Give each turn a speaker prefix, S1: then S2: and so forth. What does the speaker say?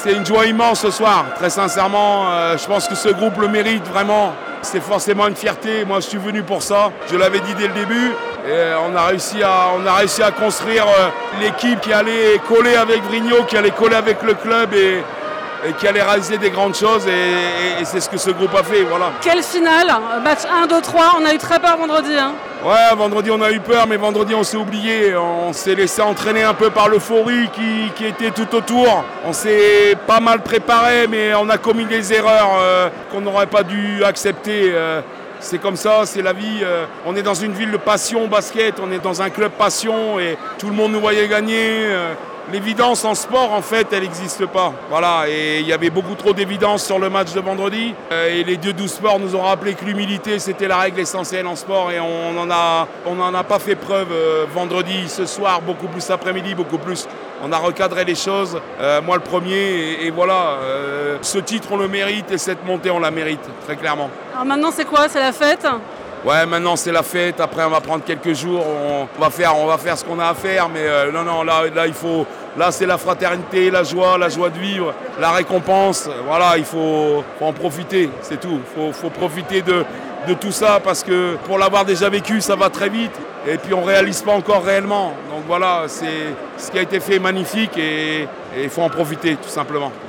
S1: C'est une joie immense ce soir, très sincèrement. Je pense que ce groupe le mérite vraiment. C'est forcément une fierté. Moi, je suis venu pour ça. Je l'avais dit dès le début. Et on a réussi à construire l'équipe qui allait coller avec Vrignot, qui allait coller avec le club et qui allait réaliser des grandes choses. Et c'est ce que ce groupe a fait. Voilà.
S2: Quelle finale, match 1, 2, 3. On a eu très peur vendredi.
S1: Ouais, vendredi on a eu peur, mais vendredi on s'est oublié. On s'est laissé entraîner un peu par l'euphorie qui était tout autour. On s'est pas mal préparé, mais on a commis des erreurs qu'on n'aurait pas dû accepter. C'est comme ça, c'est la vie. On est dans une ville de passion basket, on est dans un club passion et tout le monde nous voyait gagner. L'évidence en sport, en fait, elle n'existe pas. Voilà, et il y avait beaucoup trop d'évidence sur le match de vendredi. Et les dieux du sport nous ont rappelé que l'humilité, c'était la règle essentielle en sport. Et on n'en a pas fait preuve vendredi, ce soir, beaucoup plus après-midi, beaucoup plus. On a recadré les choses, moi le premier. Et voilà, ce titre, on le mérite et cette montée, on la mérite, très clairement.
S2: Alors maintenant, c'est quoi? C'est la fête?
S1: Ouais, maintenant c'est la fête. Après, on va prendre quelques jours. On va faire ce qu'on a à faire. Mais non, là, il faut. Là, c'est la fraternité, la joie de vivre, la récompense. Voilà, il faut en profiter. C'est tout. Faut profiter de tout ça parce que pour l'avoir déjà vécu, ça va très vite. Et puis, on réalise pas encore réellement. Donc voilà, c'est ce qui a été fait magnifique et il faut en profiter tout simplement.